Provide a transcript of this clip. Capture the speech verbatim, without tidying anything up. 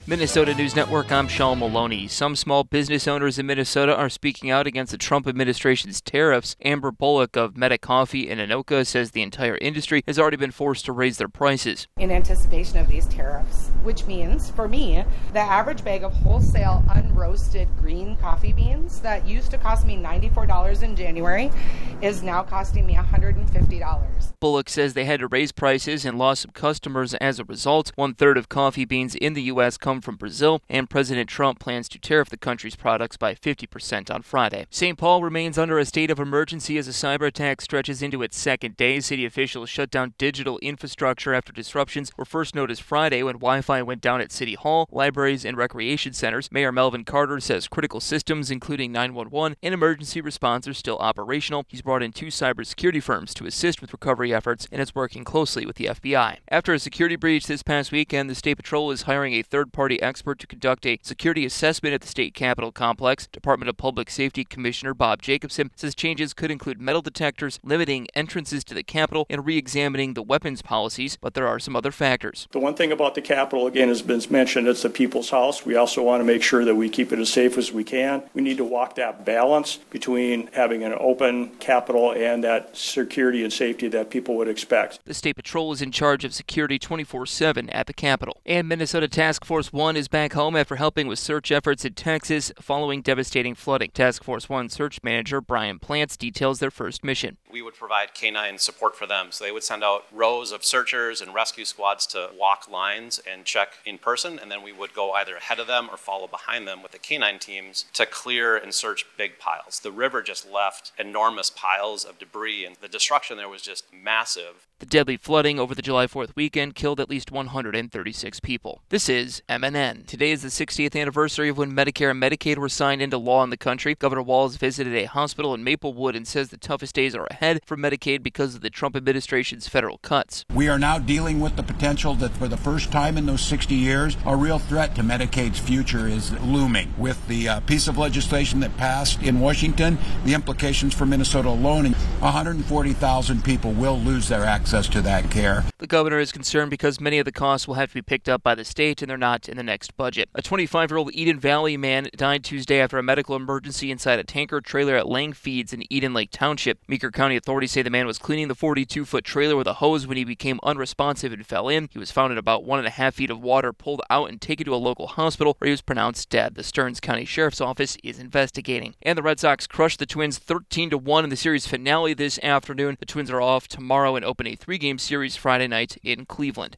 Minnesota News Network, I'm Sean Maloney. Some small business owners in Minnesota are speaking out against the Trump administration's tariffs. Amber Bullock of Meta Coffee in Anoka says the entire industry has already been forced to raise their prices. In anticipation of these tariffs, which means, for me, the average bag of wholesale unroasted green coffee beans that used to cost me ninety-four dollars in January is now costing me one hundred fifty dollars. Bullock says they had to raise prices and lost some customers as a result. One-third of coffee beans in the U S come from Brazil, and President Trump plans to tariff the country's products by fifty percent on Friday. Saint Paul remains under a state of emergency as a cyber attack stretches into its second day. City officials shut down digital infrastructure after disruptions were first noticed Friday when Wi-Fi went down at City Hall, libraries, and recreation centers. Mayor Melvin Carter says critical systems, including nine one one and emergency response, are still operational. He's brought in two cybersecurity firms to assist with recovery efforts and is working closely with the F B I. After a security breach this past weekend, the State Patrol is hiring a third-party expert to conduct a security assessment at the state capitol complex. Department of Public Safety Commissioner Bob Jacobson says changes could include metal detectors, limiting entrances to the Capitol, and re-examining the weapons policies, but there are some other factors. The one thing about the Capitol, again, has been mentioned, it's the people's house. We also want to make sure that we keep it as safe as we can. We need to walk that balance between having an open Capitol and that security and safety that people would expect. The State Patrol is in charge of security twenty-four seven at the Capitol. And Minnesota Task Force one is back home after helping with search efforts in Texas following devastating flooding. Task Force one search manager Brian Plants details their first mission. We would provide canine support for them, so they would send out rows of searchers and rescue squads to walk lines and check in person, and then we would go either ahead of them or follow behind them with the canine teams to clear and search big piles. The river just left enormous piles of debris, and the destruction there was just massive. The deadly flooding over the July fourth weekend killed at least one hundred thirty-six people. This is M N N. Today is the sixtieth anniversary of when Medicare and Medicaid were signed into law in the country. Governor Walz visited a hospital in Maplewood and says the toughest days are ahead for Medicaid because of the Trump administration's federal cuts. We are now dealing with the potential that for the first time in those sixty years, a real threat to Medicaid's future is looming. With the uh, piece of legislation that passed in Washington, the implications for Minnesota alone, one hundred forty thousand people will lose their access to that care. The governor is concerned because many of the costs will have to be picked up by the state and they're not in the next budget. A twenty-five-year-old Eden Valley man died Tuesday after a medical emergency inside a tanker trailer at Lang Feeds in Eden Lake Township. Meeker County authorities say the man was cleaning the forty-two-foot trailer with a hose when he became unresponsive and fell in. He was found in about one and a half feet of water, pulled out and taken to a local hospital where he was pronounced dead. The Stearns County Sheriff's Office is investigating. And the Red Sox crushed the Twins thirteen to one in the series finale this afternoon. The Twins are off tomorrow and open a three-game series Friday night in Cleveland.